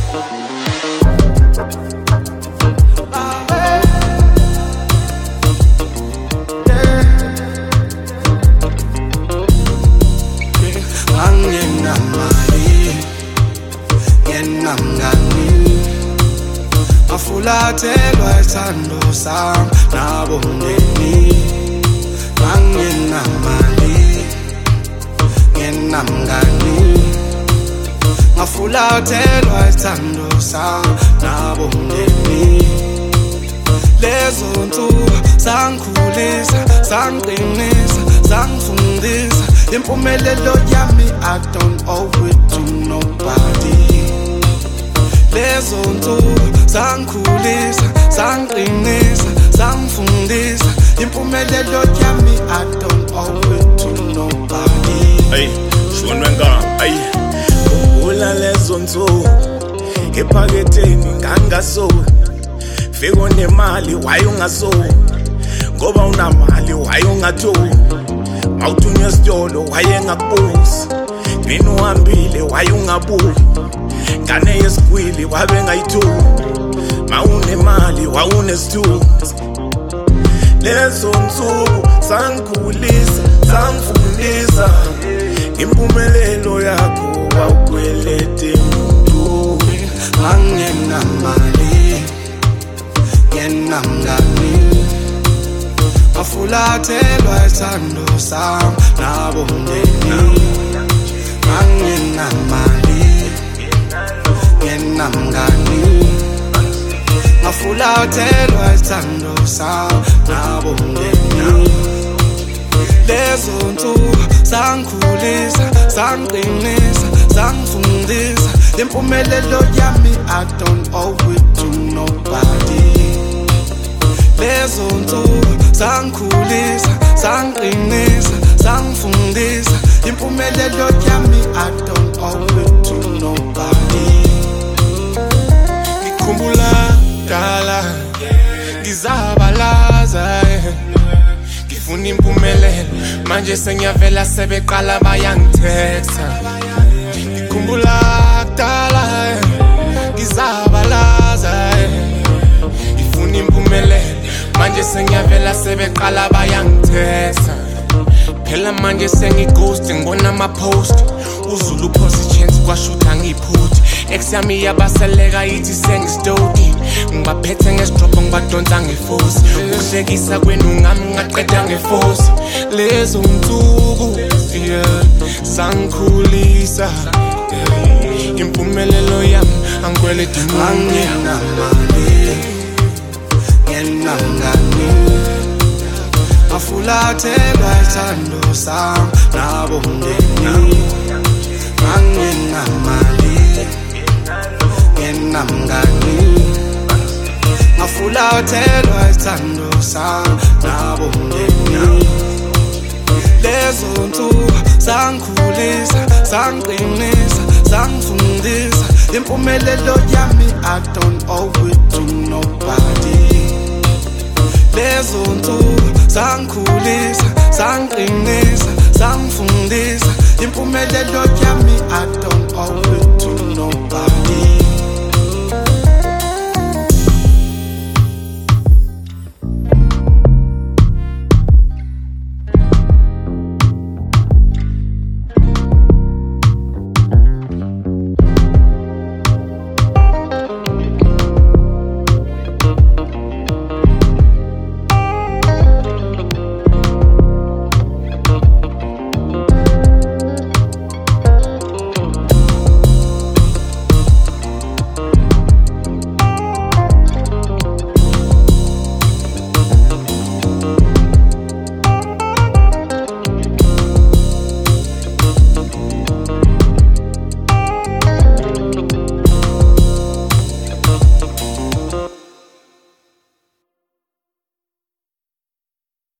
Afulathelwa isithando sami nabomndeni anginamali nginamngani afulathelwa isithando sami nabomndeni lezo nsuku sangikhulisa sangiqinisa sangifundisa impumelelo yami I don't owe it to nobody lezo nsuku sangikhulisa sangiqinisa sangifundisa impumelelo yami I don't owe it to nobody. Hey shonwenga hey ula lezo nsuku ephaketheni ngangaso fiko nemali wayungaso ngoba unamali wayungatho awuthunywe esitolo wayengakubuzi mina uhambile wayungabuyi ngane yesikwili wabe ngayithuki mawunemali wawunesithuki lezo nsuku sangikhulisa sangifundisa impumelelo yakho wawukwelete muntu anginamali nginamngani afulathelwa isithando sami nabomndeni anginamali nginamngani afulathelwa isithando sami nabomndeni lezo nsuku sangikhulisa sangiqinisa sangifundisa impumelelo yami I don't owe it to nobody lezo nsuku sangikhulisa sangiqinisa sangifundisa impumelelo yami I don't owe it to nobody. Ngikhumbula dala ngizabalaza ngifuna impumelelo manje sengiyavela sebeqala bayangithetha ngikhumbula dala ngizabalaza ngifuna impumelelo manje sengiyavela sebeqala bayangithetha phela manje sengighost ngibona ama-post uzulu uphosa chance kwashutha ngiphuthi ex yami yabaseleka yithi sengisidodi ngibaphethe ngesidropho ngibadonsa ngefosi ukuhlekisa kwenu ngami ngaqeda ngefosi lezo nsuku sangikhulisa impumelelo yami angikweleti anginamali nginamngani afulathelwa isithando sami nabomndeni anginamali nginamngani afulathelwa isithando sami nabomndeni lezo nsuku sangikhulisa sangiqinisa sangifundisa impumelelo yami I don't owe it to nobody lezo nsuku sangikhulisa sangiqinisa sangifundisa impumelelo yami I don't owe it